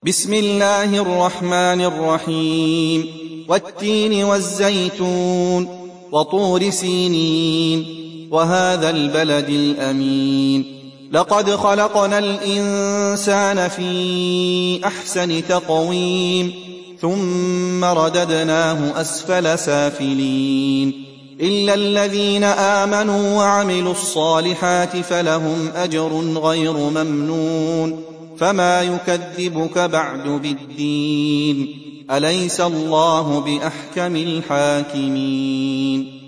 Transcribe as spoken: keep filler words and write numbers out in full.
بسم الله الرحمن الرحيم والتين والزيتون وطور سينين وهذا البلد الأمين لقد خلقنا الإنسان في أحسن تقويم ثم رددناه أسفل سافلين إلا الذين آمنوا وعملوا الصالحات فلهم أجر غير ممنون فما يكذبك بعد بالدين أليس الله بأحكم الحاكمين